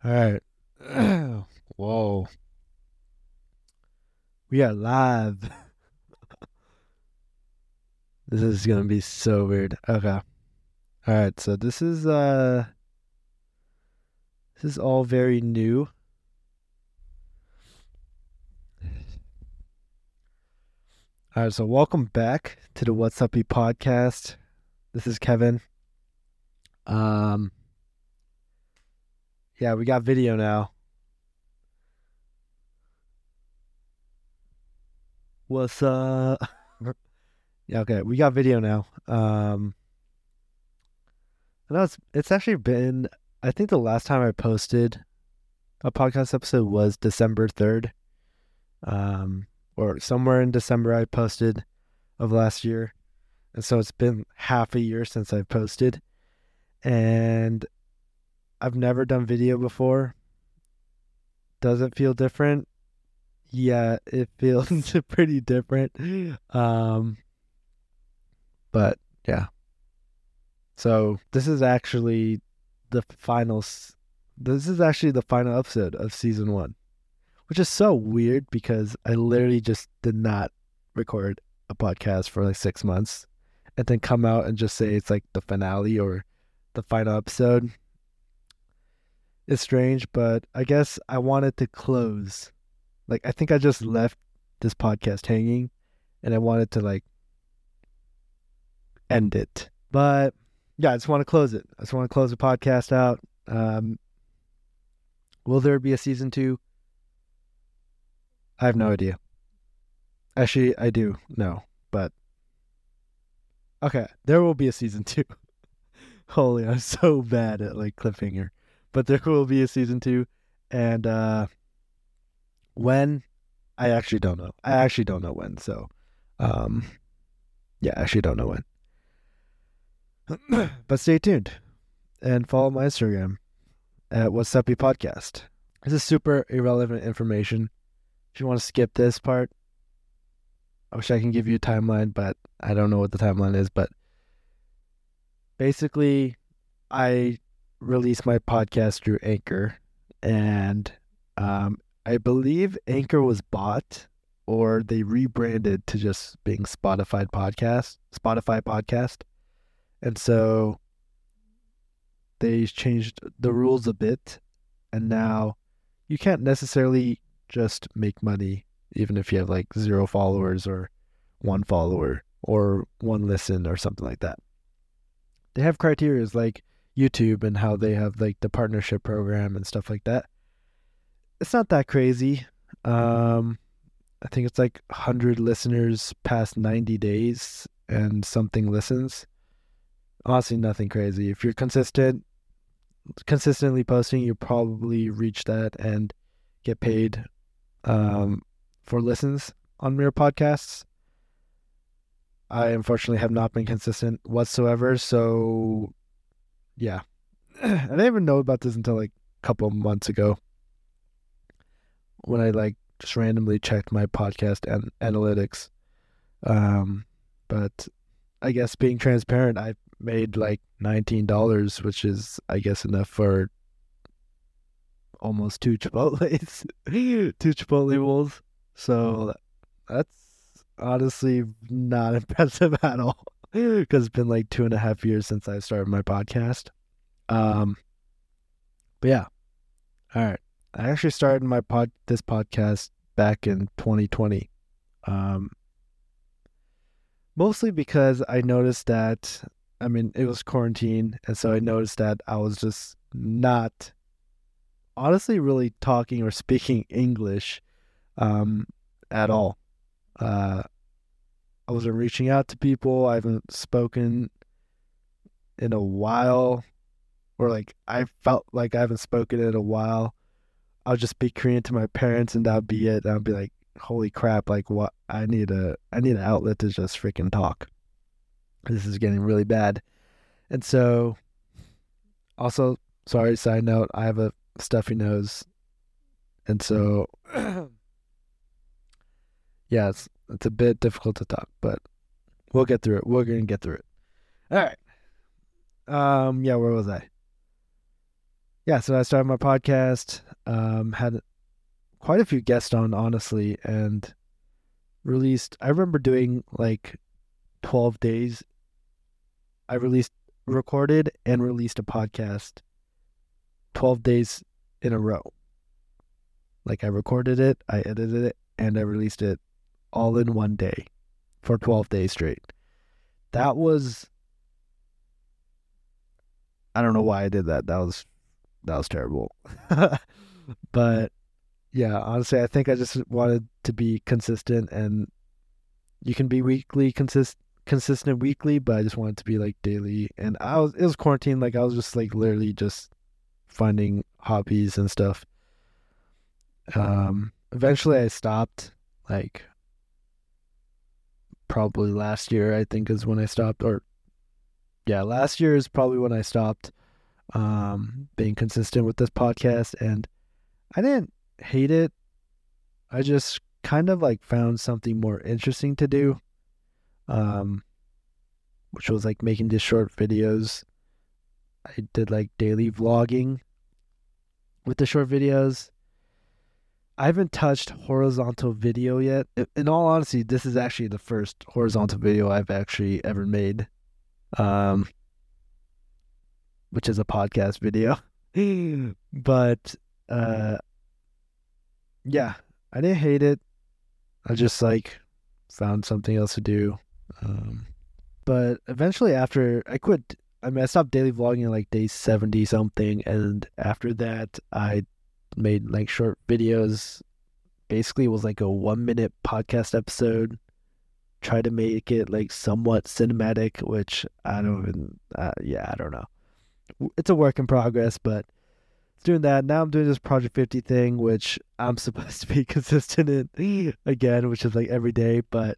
All right. Whoa. We are live. This is gonna be so weird. Okay. All right. So this is all very new. All right. So welcome back to the What's Uppy podcast. This is Kevin. Um. Yeah, we got video now. What's Yeah. Okay. We got video now. I know it's actually been. I think the last time I posted a podcast episode was December 3rd. Um, or somewhere in December I posted of last year. And so it's been half a year since I posted. And I've never done video before. Does it feel different? Yeah, it feels pretty different. Um, but yeah. So this is actually the final episode of season 1, which is so weird because I literally just did not record a podcast for like 6 months and then come out and just say it's like the finale or the final episode. It's strange, but I guess I wanted to close. Like, I think I just left this podcast hanging and I wanted to like end it. But yeah, I just want to close it. I just want to close the podcast out. Um, will there be a season 2? I have no idea. Actually, I do know, but okay, there will be a season 2. Holy, I'm so bad at like cliffhanger. But there will be a season 2. And when, I actually don't know. I actually don't know when. So um yeah, I actually don't know when. But stay tuned and follow my Instagram at What's Uppy Podcast. This is super irrelevant information. If you want to skip this part, I wish I can give you a timeline, but I don't know what the timeline is. But basically, I released my podcast through Anchor, and I believe Anchor was bought or they rebranded to just being Spotify podcast. And so they changed the rules a bit, and now you can't necessarily just make money even if you have like 0 followers or 1 follower or 1 listen or something like that. They have criterias like YouTube and how they have like the partnership program and stuff like that. It's not that crazy. Um, I think it's like 100 listeners past 90 days and something listens. Honestly, nothing crazy. If you're consistently posting, you probably reach that and get paid for listens on your podcasts. I unfortunately have not been consistent whatsoever. So yeah, I didn't even know about this until like a couple of months ago when I like just randomly checked my podcast and analytics. Um, but I guess being transparent, I made like $19, which is I guess enough for almost 2 Chipotle's, 2 Chipotle bowls. So that's honestly not impressive at all because it's been like 2.5 years since I started my podcast. Um, but yeah, all right. I actually started this podcast back in 2020. Um, Mostly because I noticed that, I mean, it was quarantine, and so I noticed that I was just not honestly really talking or speaking English um, at all. Uh, I wasn't reaching out to people. I haven't spoken in a while, or like I felt like I haven't spoken in a while. I'll just be Korean to my parents, and that'd be it. I'll be like, "Holy crap! Like, what? I need an outlet to just freaking talk. This is getting really bad." And so, also, sorry, side note, I have a stuffy nose, and so yeah, it's a bit difficult to talk, but we'll get through it. We're gonna get through it. All right. Yeah, where was I? yeah, so I started my podcast, had quite a few guests on, honestly, and released, I remember doing like 12 days. I recorded and released a podcast 12 days in a row. Like I recorded it, I edited it, and I released it all in one day for 12 days straight. That was, I don't know why I did that. That was terrible. But yeah, honestly, I think I just wanted to be consistent, and you can be consistent weekly, but I just wanted to be like daily. And it was quarantine, like I was just like literally just finding hobbies and stuff. Eventually I stopped, like probably last year, I think is when I stopped, or yeah, last year is probably when I stopped being consistent with this podcast, and I didn't hate it. I just kind of like found something more interesting to do. Um which was like making these short videos. I did like daily vlogging with the short videos. I haven't touched horizontal video yet. In all honesty, this is actually the first horizontal video I've actually ever made, um, which is a podcast video. But uh, yeah, I didn't hate it. I just like found something else to do. Um, but eventually, after I quit, I mean, I stopped daily vlogging at like day 70 something. And after that, I made like short videos. Basically, it was like a 1 minute podcast episode. Try to make it like somewhat cinematic, which I don't even, yeah, I don't know. It's a work in progress, but it's doing that. Now I'm doing this Project 50 thing, which I'm supposed to be consistent in again, which is like every day. But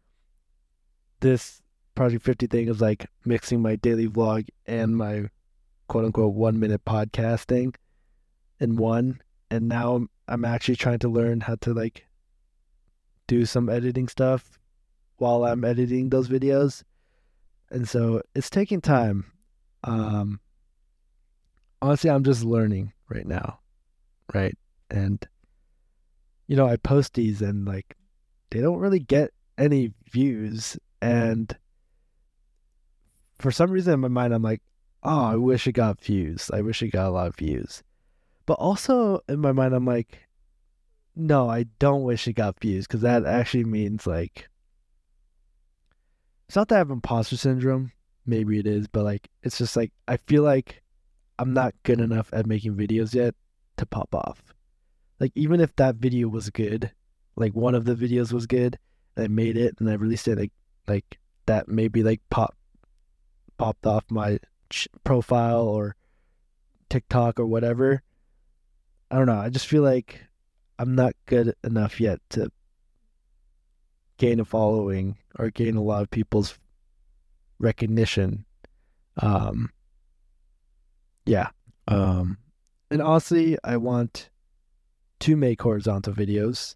this Project 50 thing is like mixing my daily vlog and my quote unquote 1 minute podcasting in one. And now I'm actually trying to learn how to like do some editing stuff while I'm editing those videos. And so it's taking time. Um, Honestly, I'm just learning right now, right? And I post these and like they don't really get any views. And for some reason in my mind, I'm like, oh, I wish it got views. I wish it got a lot of views. But also in my mind, I'm like, no, I don't wish it got views because that actually means like it's not that I have imposter syndrome. Maybe it is, but like it's just like I feel like I'm not good enough at making videos yet to pop off. Like even if that video was good, like one of the videos was good, and I made it and I released it, like that maybe like popped off my profile or TikTok or whatever. I don't know. I just feel like I'm not good enough yet to gain a following or gain a lot of people's recognition. Um, yeah. Um, and honestly, I want to make horizontal videos.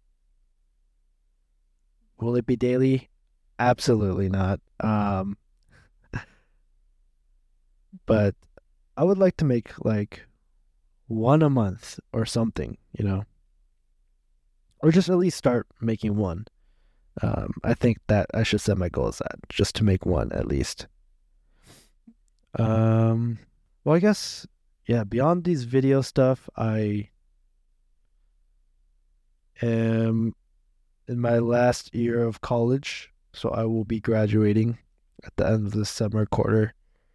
Will it be daily? Absolutely not. But I would like to make like one a month or something, or just at least start making one. I think that I should set my goal as that, just to make one at least. Um, well, I guess, yeah, beyond these video stuff, I am in my last year of college, so I will be graduating at the end of the summer quarter.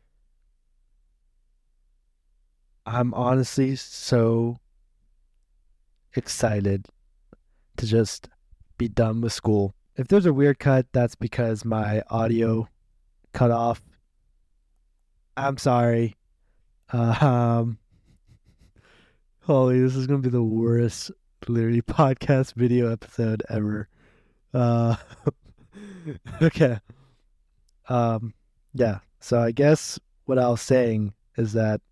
I'm honestly so excited to just be done with school. If there's a weird cut, that's because my audio cut off. I'm sorry. Um, Holy, this is gonna be the worst, literally podcast video episode ever. Uh, okay. Um, yeah. So I guess what I was saying is that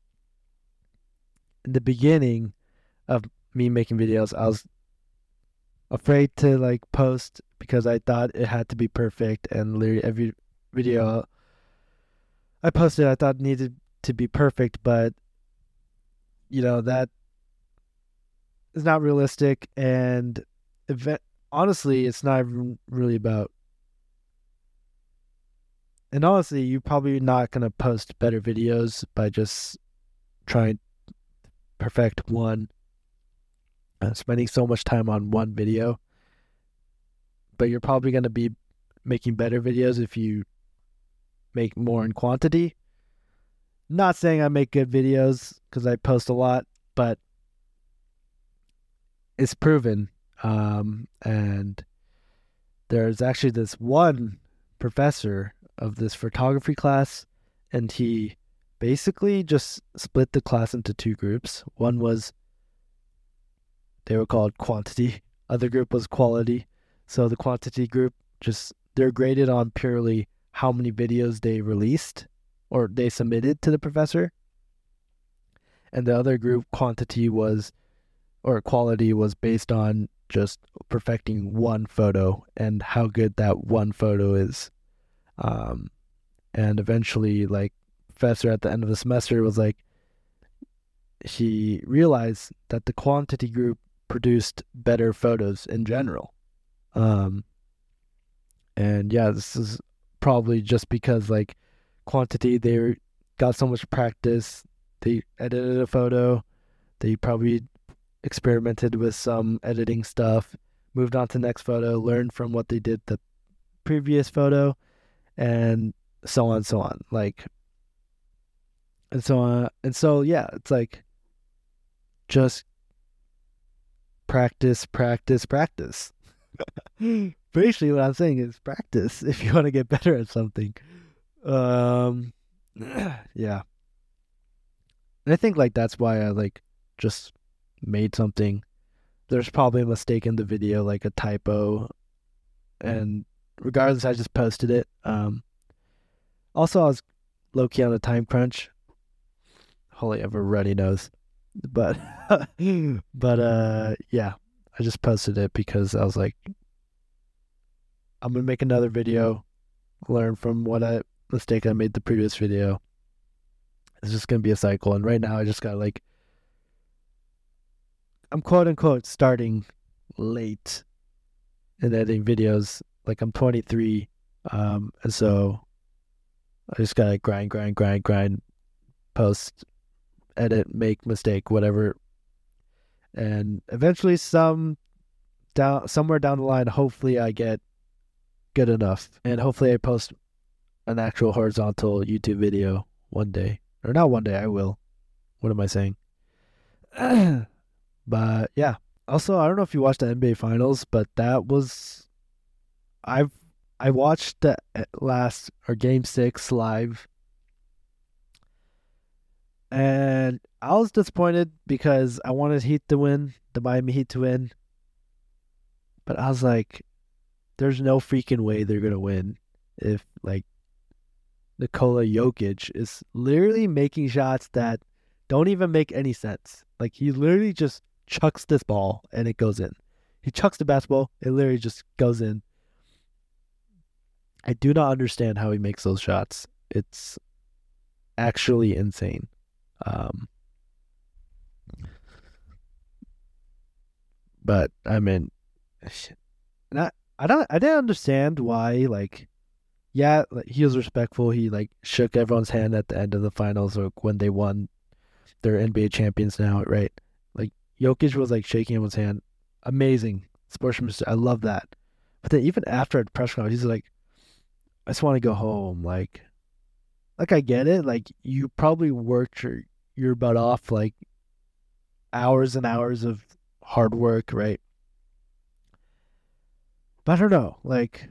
in the beginning of me making videos, I was afraid to like post because I thought it had to be perfect, and literally every video I posted I thought needed to be perfect, but that is not realistic. And honestly, it's not even really about. And honestly, you're probably not going to post better videos by just trying to perfect one, spending so much time on one video. But you're probably going to be making better videos if you make more in quantity. Not saying I make good videos because I post a lot, but it's proven. And there's actually this one professor of this photography class, and he basically just split the class into two groups. One was, they were called quantity, other group was quality. So the quantity group, just they're graded on purely how many videos they released or they submitted to the professor. And the other group, quantity, was, or quality, was based on just perfecting one photo and how good that one photo is. And eventually, like, professor at the end of the semester was like, he realized that the quantity group produced better photos in general. Um, and yeah, this is probably just because, like, quantity, they got so much practice. They edited a photo. They probably experimented with some editing stuff, moved on to the next photo, learned from what they did the previous photo, and so on and so on. Like, and so on. And so, yeah, it's like just practice, practice, practice. Basically, what I'm saying is practice if you want to get better at something. Um, yeah. And I think, like, that's why I, like, just made something. There's probably a mistake in the video, like a typo, and regardless, I just posted it. Also, I was low key on a time crunch. Holy everybody knows, but yeah, I just posted it because I was like, I'm gonna make another video, learn from what mistake I made the previous video. It's just gonna be a cycle, and right now I just got, like, I'm quote unquote starting late in editing videos. Like, I'm 23, and so I just gotta grind, post, edit, make mistake, whatever, and eventually, somewhere down the line, hopefully I get good enough, and hopefully I post an actual horizontal YouTube video one day, or not one day. I will. What am I saying? But yeah. Also, I don't know if you watched the NBA Finals, but that was I've I watched the last, or Game 6 live, and I was disappointed because I wanted Heat to win, the Miami Heat to win, but I was like, there's no freaking way they're gonna win if, like, Nikola Jokic is literally making shots that don't even make any sense. Like, he literally just chucks this ball and it goes in. He chucks the basketball, it literally just goes in. I do not understand how he makes those shots. It's actually insane. Um, but I mean, I didn't understand why. Like, yeah, like, he was respectful. He, like, shook everyone's hand at the end of the finals, or when they won. They're NBA champions now, right? Like, Jokic was, like, shaking everyone's hand. Amazing sportsmanship. I love that. But then even after the press conference, he's like, I just want to go home. Like, I get it. Like, you probably worked your butt off, like, hours and hours of hard work, right? But I don't know. Like,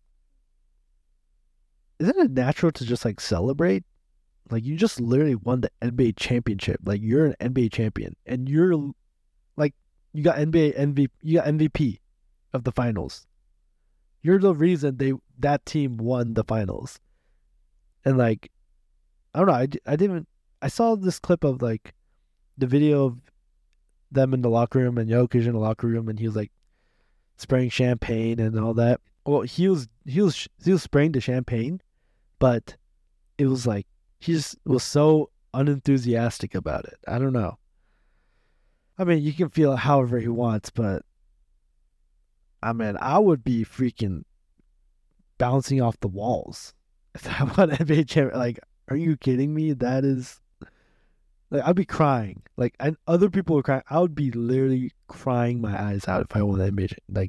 isn't it natural to just, like, celebrate? Like, you just literally won the NBA championship. Like, you're an NBA champion, and you're, like, you got NBA MVP, you got MVP of the finals. You're the reason that team won the finals. And, like, I don't know. I didn't. I saw this clip of, like, the video of them in the locker room and Jokic in the locker room, and he was, like, spraying champagne and all that. Well, he was spraying the champagne, but it was like he just was so unenthusiastic about it. I don't know. I mean, you can feel it however he wants, but I mean, I would be freaking bouncing off the walls if I won NBA champion. Like, are you kidding me? That is like I'd be crying. Like, and other people were crying. I would be literally crying my eyes out if I won the NBA. Like,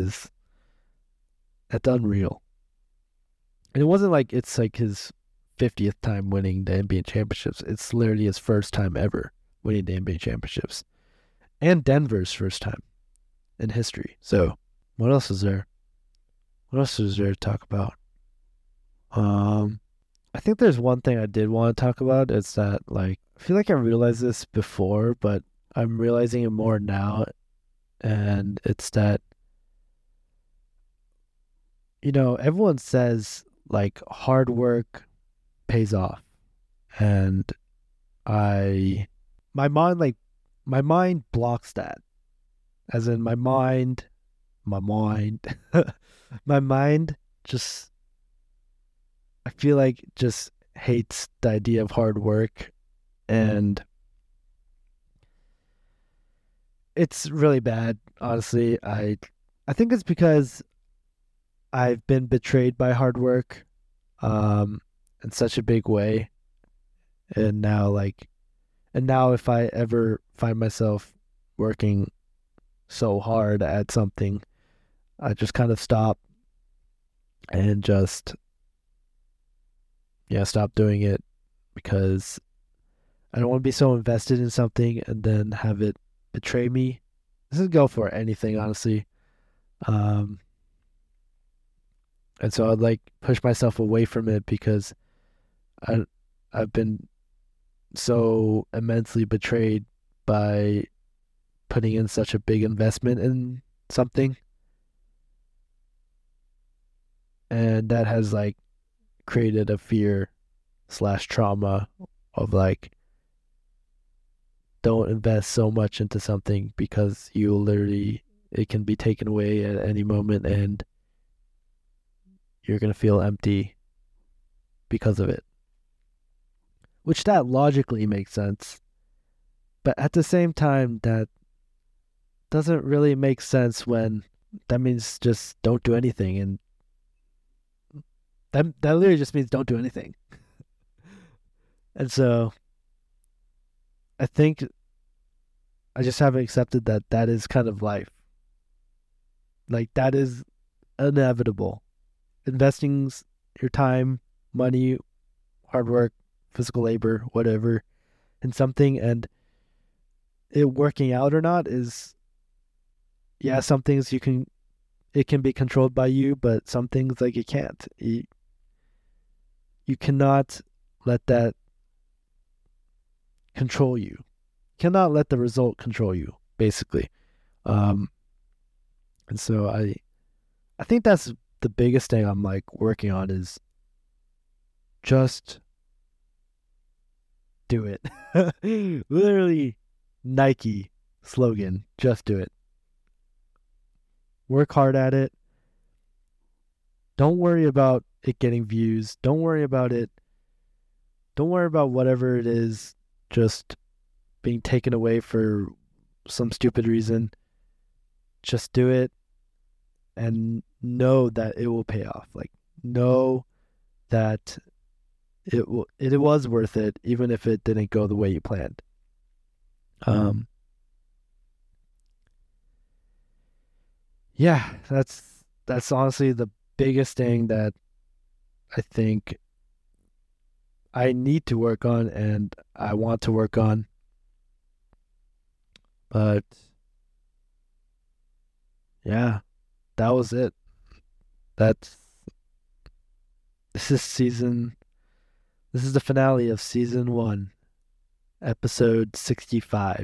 that's unreal. And it wasn't like it's like his 50th time winning the NBA championships. It's literally his first time ever winning the NBA championships, and Denver's first time in history. So, what else is there? What else is there to talk about? Um, I think there's one thing I did want to talk about. It's that like I feel like I realized this before, but I'm realizing it more now, and it's that everyone says like hard work pays off, and I my mind like my mind blocks that, as in my mind my mind just I feel like just hates the idea of hard work, and it's really bad, honestly. I think it's because I've been betrayed by hard work um in such a big way, and now if I ever find myself working so hard at something, I just kind of stop and just stop doing it, because I don't want to be so invested in something and then have it betray me. This is go for anything, honestly. Um, and so I'd like push myself away from it because I I've been so immensely betrayed by putting in such a big investment in something, and that has like created a fear slash trauma of like don't invest so much into something because you literally it can be taken away at any moment, and you're going to feel empty because of it, which that logically makes sense, but at the same time that doesn't really make sense when that means just don't do anything, and that literally just means don't do anything. And so I think I just haven't accepted that that is kind of life. Like that is inevitable. Investing your time, money, hard work, physical labor, whatever, in something, and it working out or not is, yeah, some things it can be controlled by you, but some things like it can't. You cannot let that control you. You cannot let the result control you, basically. Um, and so I think that's the biggest thing I'm like working on is just do it. Literally Nike slogan, just do it. Work hard at it. Don't worry about it getting views. Don't worry about it. Don't worry about whatever it is just being taken away for some stupid reason. Just do it and know that it will pay off. Like know that it was worth it even if it didn't go the way you planned. Um yeah, that's honestly the biggest thing that I think I need to work on and I want to work on. But yeah, that was it. That's this is season this is the finale of season 1, episode 65.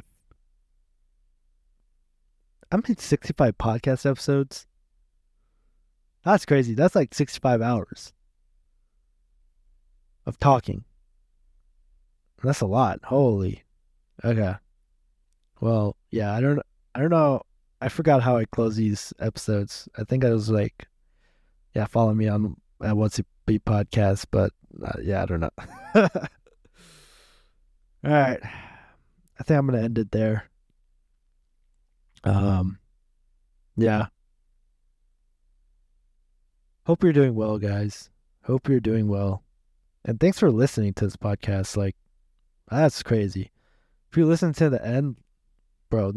I mean 65 podcast episodes. That's crazy. That's like 65 hours of talking. That's a lot. Holy. Okay. Well, yeah, I don't know. I forgot how I close these episodes. I think I was like, yeah, follow me on at What's It Be podcast, but yeah, I don't know. All right. I think I'm going to end it there. Um, yeah. Hope you're doing well, guys. Hope you're doing well. And thanks for listening to this podcast. Like, that's crazy. If you listen to the end, bro,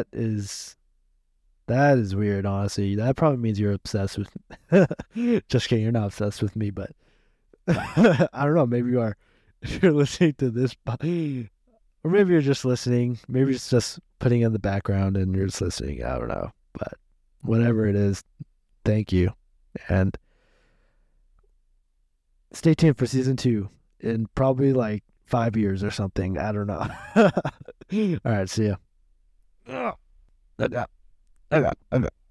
that is weird, honestly. That probably means you're obsessed with just kidding, you're not obsessed with me, but I don't know, maybe you are. If you're listening to this or maybe you're just listening, maybe it's just putting in the background and you're just listening. I don't know. But whatever it is, thank you. And stay tuned for season 2 in probably like 5 years or something. I don't know. All right, see ya. Okay. Okay. Okay.